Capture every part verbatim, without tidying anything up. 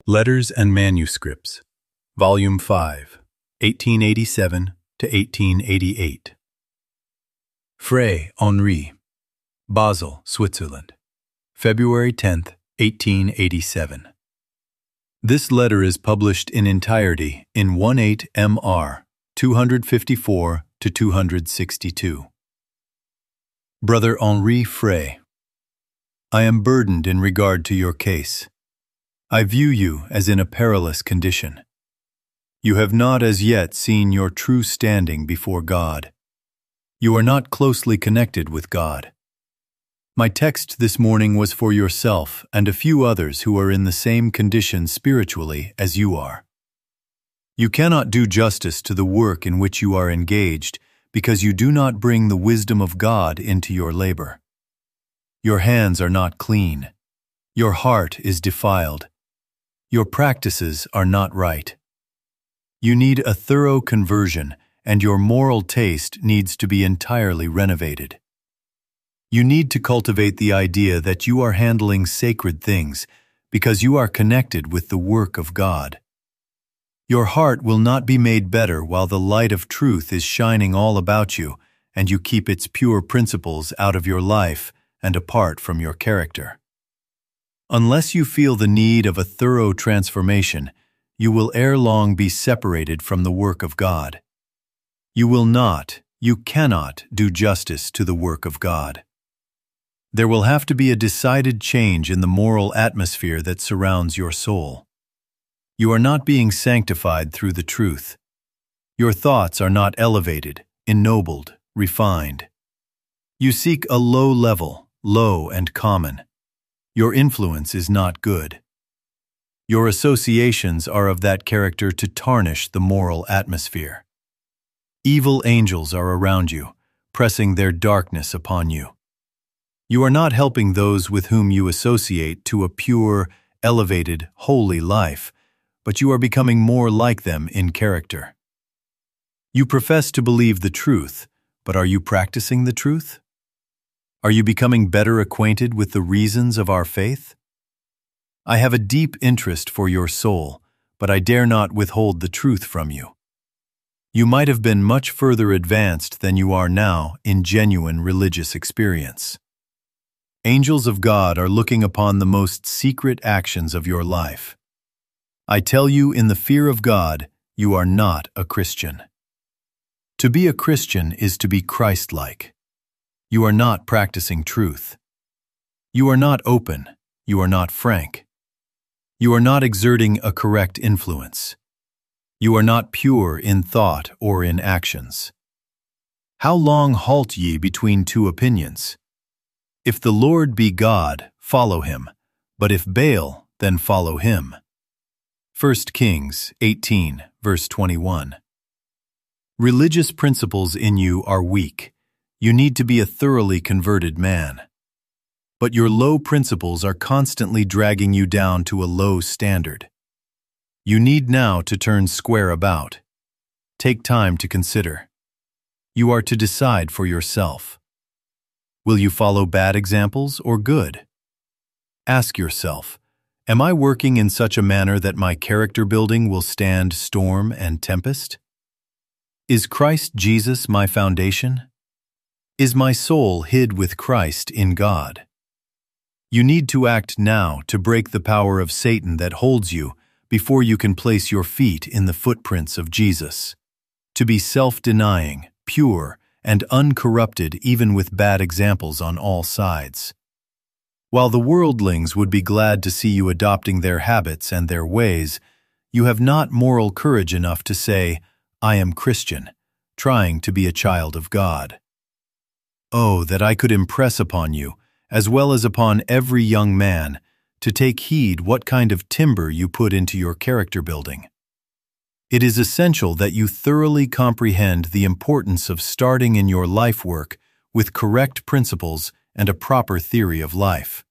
Letters and Manuscripts, Volume five, eighteen eighty-seven to eighteen eighty-eight. Frey, Henri, Basel, Switzerland, February tenth, eighteen eighty-seven. This letter is published in entirety in eighteen M R, two fifty-four to two sixty-two. Brother Henri Frey, I am burdened in regard to your case. I view you as in a perilous condition. You have not as yet seen your true standing before God. You are not closely connected with God. My text this morning was for yourself and a few others who are in the same condition spiritually as you are. You cannot do justice to the work in which you are engaged because you do not bring the wisdom of God into your labor. Your hands are not clean. Your heart is defiled. Your practices are not right. You need a thorough conversion, and your moral taste needs to be entirely renovated. You need to cultivate the idea that you are handling sacred things because you are connected with the work of God. Your heart will not be made better while the light of truth is shining all about you and you keep its pure principles out of your life and apart from your character. Unless you feel the need of a thorough transformation, you will ere long be separated from the work of God. You will not, you cannot do justice to the work of God. There will have to be a decided change in the moral atmosphere that surrounds your soul. You are not being sanctified through the truth. Your thoughts are not elevated, ennobled, refined. You seek a low level, low and common. Your influence is not good. Your associations are of that character to tarnish the moral atmosphere. Evil angels are around you, pressing their darkness upon you. You are not helping those with whom you associate to a pure, elevated, holy life, but you are becoming more like them in character. You profess to believe the truth, but are you practicing the truth? Are you becoming better acquainted with the reasons of our faith? I have a deep interest for your soul, but I dare not withhold the truth from you. You might have been much further advanced than you are now in genuine religious experience. Angels of God are looking upon the most secret actions of your life. I tell you, in the fear of God, you are not a Christian. To be a Christian is to be Christ-like. You are not practicing truth. You are not open. You are not frank. You are not exerting a correct influence. You are not pure in thought or in actions. How long halt ye between two opinions? If the Lord be God, follow him, but if Baal, then follow him. First Kings eighteen, verse twenty-one. Religious principles in you are weak. You need to be a thoroughly converted man. But your low principles are constantly dragging you down to a low standard. You need now to turn square about. Take time to consider. You are to decide for yourself. Will you follow bad examples or good? Ask yourself, am I working in such a manner that my character building will stand storm and tempest? Is Christ Jesus my foundation? Is my soul hid with Christ in God? You need to act now to break the power of Satan that holds you before you can place your feet in the footprints of Jesus. To be self-denying, pure, and uncorrupted even with bad examples on all sides. While the worldlings would be glad to see you adopting their habits and their ways, you have not moral courage enough to say, I am Christian, trying to be a child of God. Oh, that I could impress upon you, as well as upon every young man, to take heed what kind of timber you put into your character building. It is essential that you thoroughly comprehend the importance of starting in your life work with correct principles and a proper theory of life.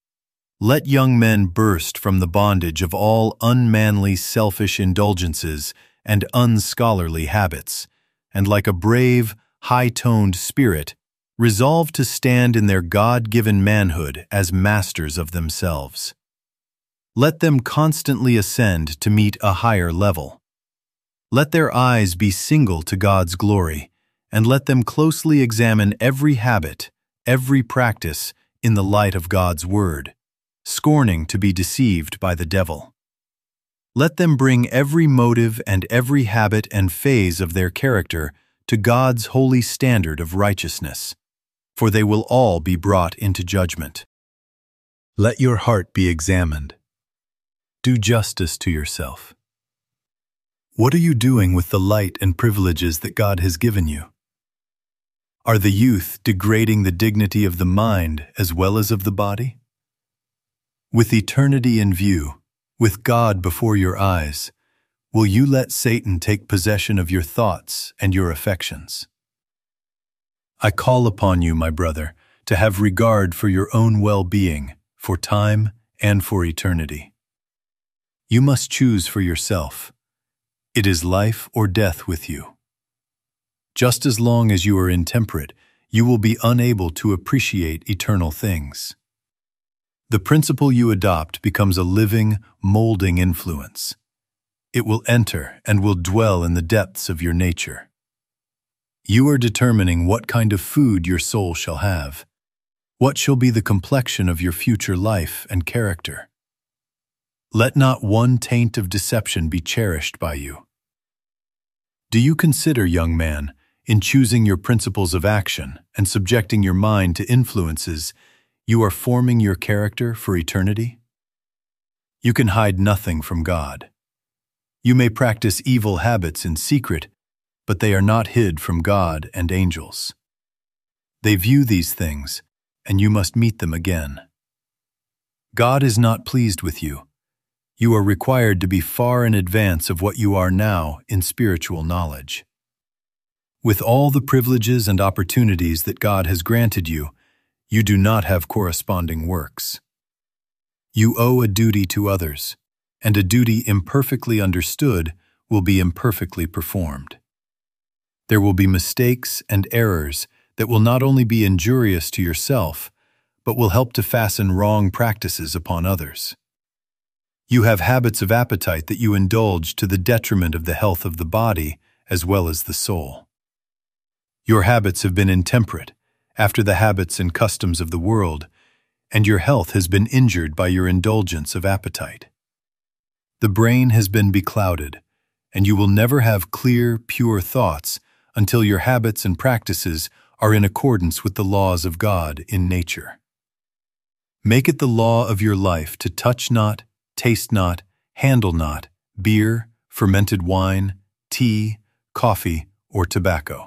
Let young men burst from the bondage of all unmanly selfish indulgences and unscholarly habits, and like a brave, high-toned spirit, resolve to stand in their God-given manhood as masters of themselves. Let them constantly ascend to meet a higher level. Let their eyes be single to God's glory, and let them closely examine every habit, every practice in the light of God's word, scorning to be deceived by the devil. Let them bring every motive and every habit and phase of their character to God's holy standard of righteousness, for they will all be brought into judgment. Let your heart be examined. Do justice to yourself. What are you doing with the light and privileges that God has given you? Are the youth degrading the dignity of the mind as well as of the body? With eternity in view, with God before your eyes, will you let Satan take possession of your thoughts and your affections? I call upon you, my brother, to have regard for your own well-being, for time and for eternity. You must choose for yourself. It is life or death with you. Just as long as you are intemperate, you will be unable to appreciate eternal things. The principle you adopt becomes a living, molding influence. It will enter and will dwell in the depths of your nature. You are determining what kind of food your soul shall have, what shall be the complexion of your future life and character. Let not one taint of deception be cherished by you. Do you consider, young man, in choosing your principles of action and subjecting your mind to influences, you are forming your character for eternity? You can hide nothing from God. You may practice evil habits in secret, but they are not hid from God and angels. They view these things, and you must meet them again. God is not pleased with you. You are required to be far in advance of what you are now in spiritual knowledge. With all the privileges and opportunities that God has granted you, you do not have corresponding works. You owe a duty to others, and a duty imperfectly understood will be imperfectly performed. There will be mistakes and errors that will not only be injurious to yourself, but will help to fasten wrong practices upon others. You have habits of appetite that you indulge to the detriment of the health of the body as well as the soul. Your habits have been intemperate, after the habits and customs of the world, and your health has been injured by your indulgence of appetite. The brain has been beclouded, and you will never have clear, pure thoughts until your habits and practices are in accordance with the laws of God in nature. Make it the law of your life to touch not, taste not, handle not beer, fermented wine, tea, coffee, or tobacco.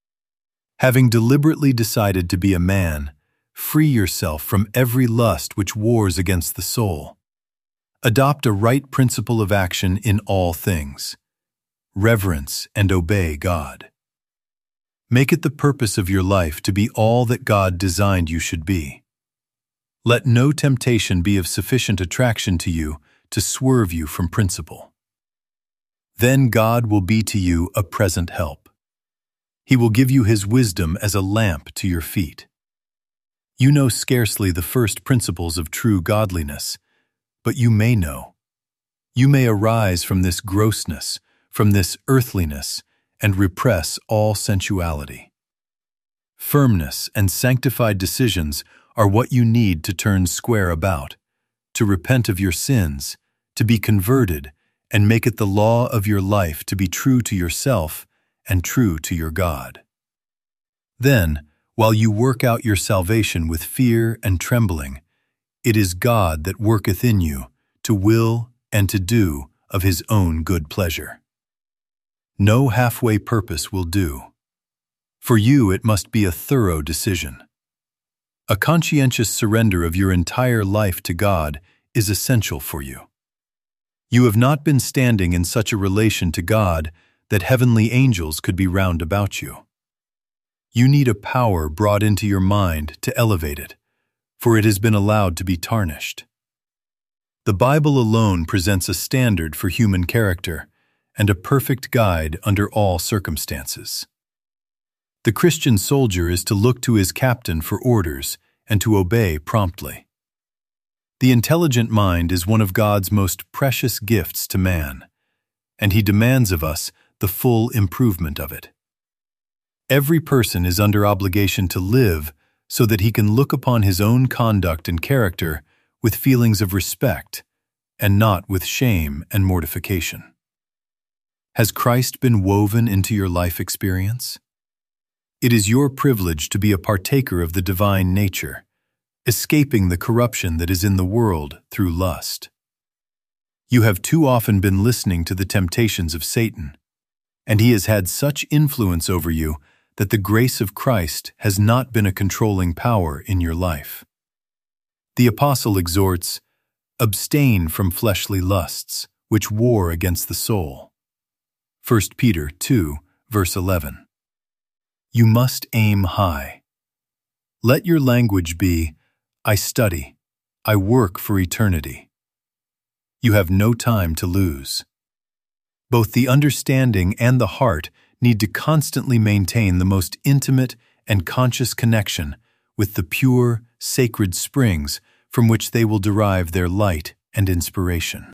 Having deliberately decided to be a man, free yourself from every lust which wars against the soul. Adopt a right principle of action in all things. Reverence and obey God. Make it the purpose of your life to be all that God designed you should be. Let no temptation be of sufficient attraction to you to swerve you from principle. Then God will be to you a present help. He will give you His wisdom as a lamp to your feet. You know scarcely the first principles of true godliness, but you may know. You may arise from this grossness, from this earthliness, and repress all sensuality. Firmness and sanctified decisions are what you need to turn square about, to repent of your sins, to be converted, and make it the law of your life to be true to yourself and true to your God. Then, while you work out your salvation with fear and trembling, it is God that worketh in you to will and to do of His own good pleasure. No halfway purpose will do. For you it must be a thorough decision. A conscientious surrender of your entire life to God is essential for you. You have not been standing in such a relation to God that heavenly angels could be round about you. You need a power brought into your mind to elevate it, for it has been allowed to be tarnished. The Bible alone presents a standard for human character and a perfect guide under all circumstances. The Christian soldier is to look to his captain for orders and to obey promptly. The intelligent mind is one of God's most precious gifts to man, and He demands of us the full improvement of it. Every person is under obligation to live so that he can look upon his own conduct and character with feelings of respect and not with shame and mortification. Has Christ been woven into your life experience? It is your privilege to be a partaker of the divine nature, escaping the corruption that is in the world through lust. You have too often been listening to the temptations of Satan, and he has had such influence over you that the grace of Christ has not been a controlling power in your life. The apostle exhorts, "Abstain from fleshly lusts, which war against the soul." First Peter two, verse eleven. You must aim high. Let your language be, "I study, I work for eternity." You have no time to lose. Both the understanding and the heart need to constantly maintain the most intimate and conscious connection with the pure, sacred springs from which they will derive their light and inspiration.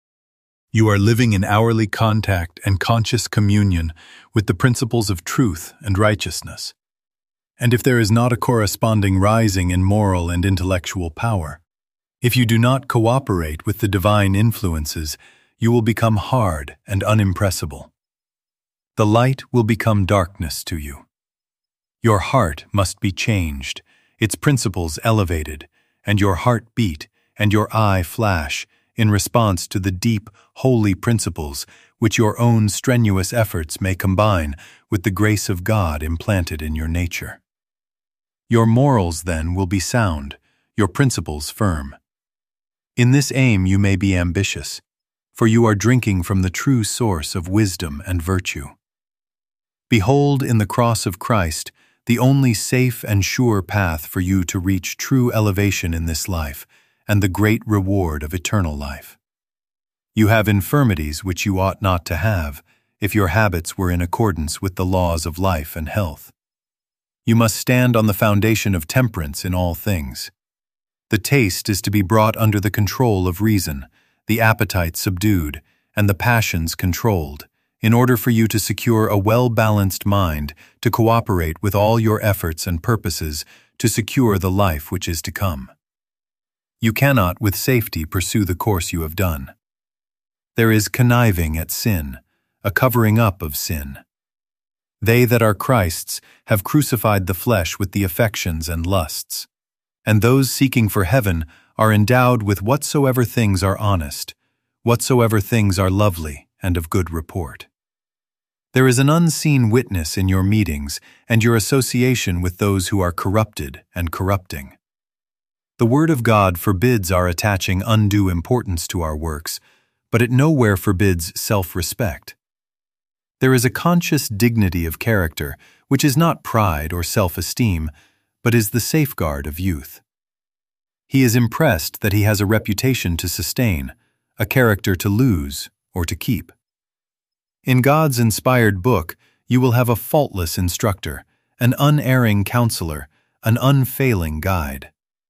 You are living in hourly contact and conscious communion with the principles of truth and righteousness. And if there is not a corresponding rising in moral and intellectual power, if you do not cooperate with the divine influences, you will become hard and unimpressible. The light will become darkness to you. Your heart must be changed, its principles elevated, and your heart beat and your eye flash in response to the deep, holy principles which your own strenuous efforts may combine with the grace of God implanted in your nature. Your morals, then, will be sound, your principles firm. In this aim you may be ambitious, for you are drinking from the true source of wisdom and virtue. Behold in the cross of Christ the only safe and sure path for you to reach true elevation in this life and the great reward of eternal life. You have infirmities which you ought not to have if your habits were in accordance with the laws of life and health. You must stand on the foundation of temperance in all things. The taste is to be brought under the control of reason, the appetite subdued, and the passions controlled, in order for you to secure a well-balanced mind to cooperate with all your efforts and purposes to secure the life which is to come. You cannot with safety pursue the course you have done. There is conniving at sin, a covering up of sin. They that are Christ's have crucified the flesh with the affections and lusts, and those seeking for heaven are endowed with whatsoever things are honest, whatsoever things are lovely and of good report. There is an unseen witness in your meetings and your association with those who are corrupted and corrupting. The Word of God forbids our attaching undue importance to our works, but it nowhere forbids self-respect. There is a conscious dignity of character which is not pride or self-esteem, but is the safeguard of youth. He is impressed that he has a reputation to sustain, a character to lose or to keep. In God's inspired book, you will have a faultless instructor, an unerring counselor, an unfailing guide.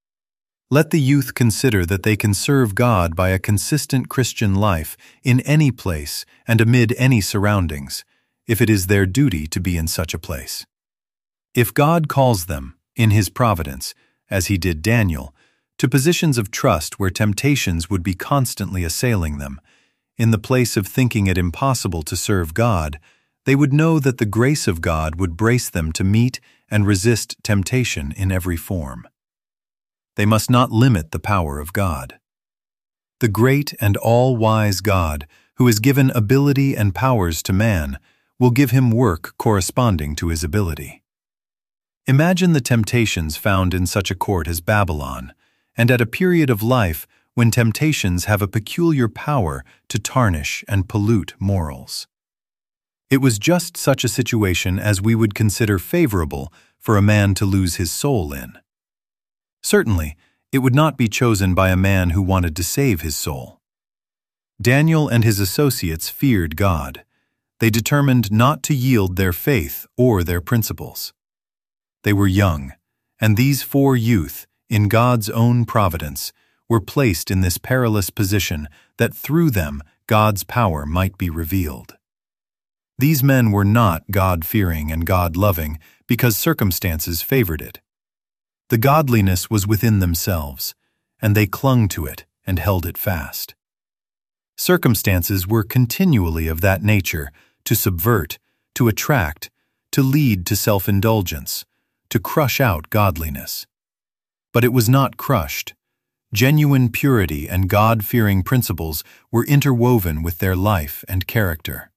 Let the youth consider that they can serve God by a consistent Christian life in any place and amid any surroundings, if it is their duty to be in such a place. If God calls them, in His providence, as He did Daniel, to positions of trust where temptations would be constantly assailing them, in the place of thinking it impossible to serve God, they would know that the grace of God would brace them to meet and resist temptation in every form. They must not limit the power of God. The great and all-wise God, who has given ability and powers to man, will give him work corresponding to his ability. Imagine the temptations found in such a court as Babylon, and at a period of life when temptations have a peculiar power to tarnish and pollute morals. It was just such a situation as we would consider favorable for a man to lose his soul in. Certainly, it would not be chosen by a man who wanted to save his soul. Daniel and his associates feared God. They determined not to yield their faith or their principles. They were young, and these four youth, in God's own providence, were placed in this perilous position that through them God's power might be revealed. These men were not God-fearing and God-loving because circumstances favored it. The godliness was within themselves, and they clung to it and held it fast. Circumstances were continually of that nature, to subvert, to attract, to lead to self-indulgence, to crush out godliness. But it was not crushed. Genuine purity and God-fearing principles were interwoven with their life and character.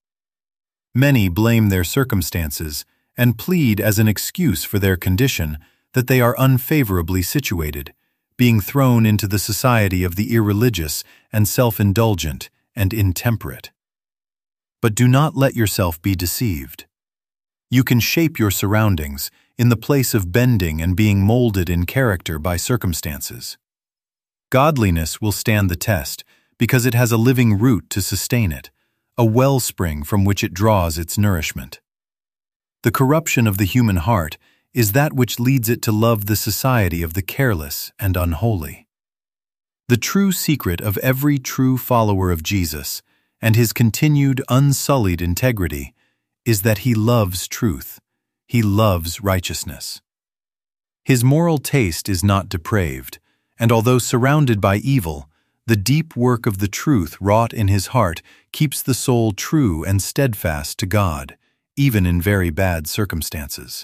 Many blame their circumstances and plead as an excuse for their condition that they are unfavorably situated, being thrown into the society of the irreligious and self-indulgent and intemperate. But do not let yourself be deceived. You can shape your surroundings in the place of bending and being molded in character by circumstances. Godliness will stand the test because it has a living root to sustain it, a wellspring from which it draws its nourishment. The corruption of the human heart is that which leads it to love the society of the careless and unholy. The true secret of every true follower of Jesus and his continued unsullied integrity is that he loves truth, he loves righteousness. His moral taste is not depraved, and although surrounded by evil, the deep work of the truth wrought in his heart keeps the soul true and steadfast to God, even in very bad circumstances.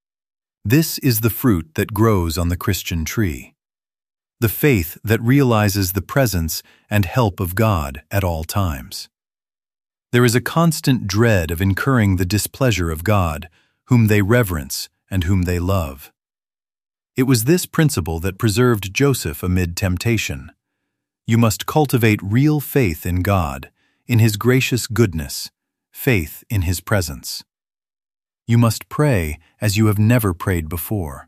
This is the fruit that grows on the Christian tree, the faith that realizes the presence and help of God at all times. There is a constant dread of incurring the displeasure of God, whom they reverence and whom they love. It was this principle that preserved Joseph amid temptation. You must cultivate real faith in God, in his gracious goodness, faith in his presence. You must pray as you have never prayed before.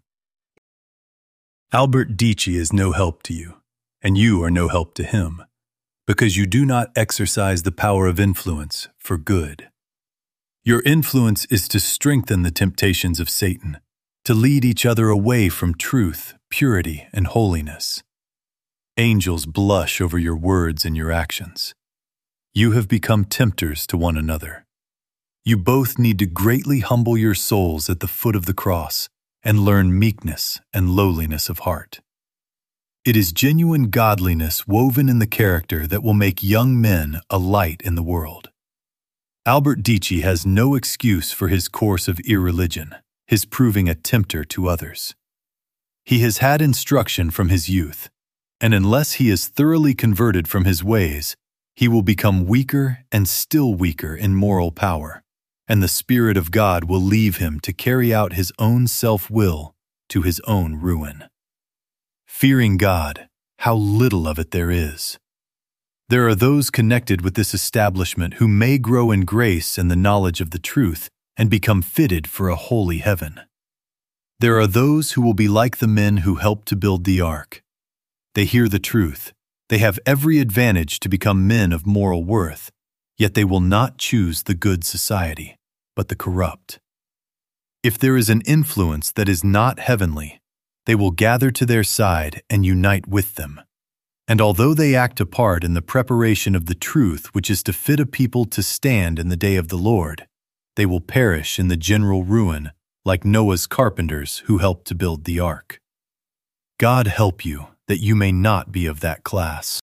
Albert Dici is no help to you, and you are no help to him, because you do not exercise the power of influence for good. Your influence is to strengthen the temptations of Satan, to lead each other away from truth, purity, and holiness. Angels blush over your words and your actions. You have become tempters to one another. You both need to greatly humble your souls at the foot of the cross and learn meekness and lowliness of heart. It is genuine godliness woven in the character that will make young men a light in the world. Albert Dici has no excuse for his course of irreligion, his proving a tempter to others. He has had instruction from his youth, and unless he is thoroughly converted from his ways, he will become weaker and still weaker in moral power, and the Spirit of God will leave him to carry out his own self-will to his own ruin. Fearing God, how little of it there is. There are those connected with this establishment who may grow in grace and the knowledge of the truth and become fitted for a holy heaven. There are those who will be like the men who helped to build the ark. They hear the truth. They have every advantage to become men of moral worth, yet they will not choose the good society, but the corrupt. If there is an influence that is not heavenly, they will gather to their side and unite with them. And although they act a part in the preparation of the truth which is to fit a people to stand in the day of the Lord, they will perish in the general ruin like Noah's carpenters who helped to build the ark. God help you that you may not be of that class.